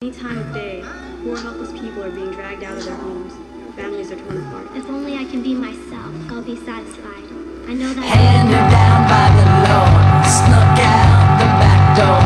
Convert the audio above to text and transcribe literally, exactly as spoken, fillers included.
Any time of day, poor helpless people are being dragged out of their homes. Families are torn apart. If only I can be myself, I'll be satisfied. I know that. Handed down by the Lord, snuck out the back door.